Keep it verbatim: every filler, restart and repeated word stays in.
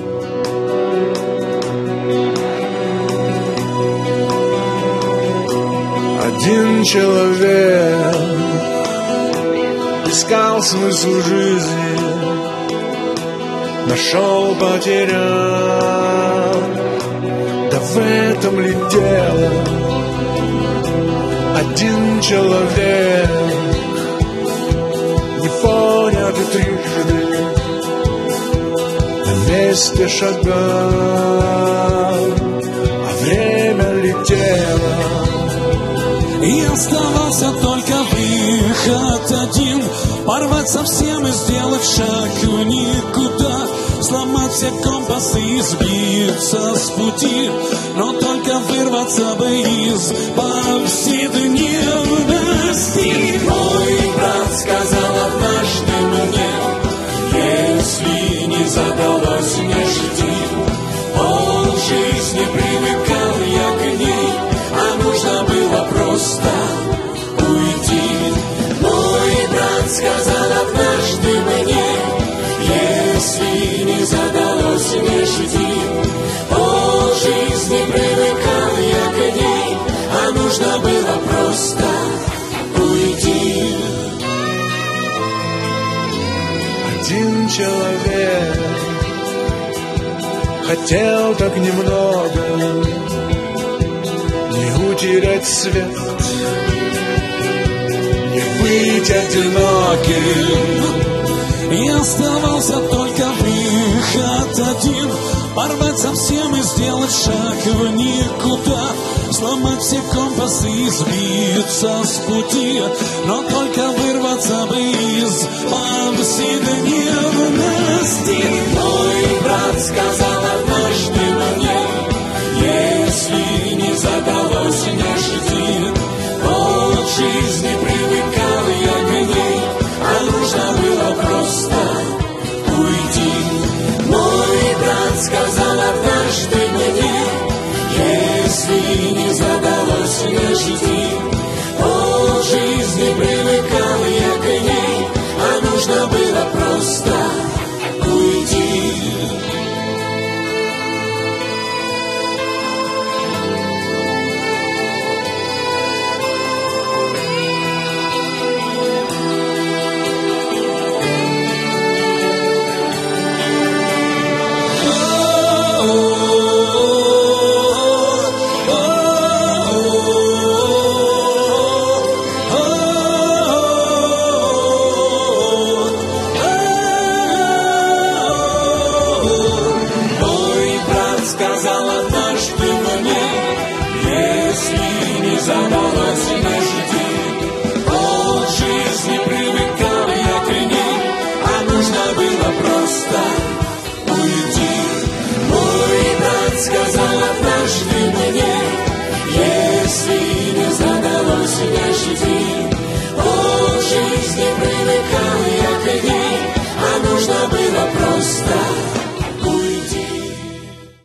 Один человек искал смысл жизни, нашел, потерял. Да в этом ли дело? Один человек, не понятый трижды, на месте шагал, а время летело. И оставался только выход один: порвать совсем и сделать шаг в никуда, сломать все компасы и сбиться с пути, но только вырваться бы из повседневности. Мой брат сказал однажды мне: если не задалось, не жди. Пол жизни привыкал я к ней, а нужно было просто уйти. Мой брат сказал однажды мне: если не задалось, не жди. Пол жизни привыкал я к ней, а нужно было просто уйти. Один человек хотел так немного, не утерять свет, не быть одиноким. И оставался только выход один: порвать совсем и сделать шаг в никуда, сломать все компасы и сбиться с пути, но только вырваться бы из повседневности. Мой брат сказал однажды мне: если не задалось, не жди. От жизни привыкал я к ней, а нужно было просто уйти. Мой брат сказал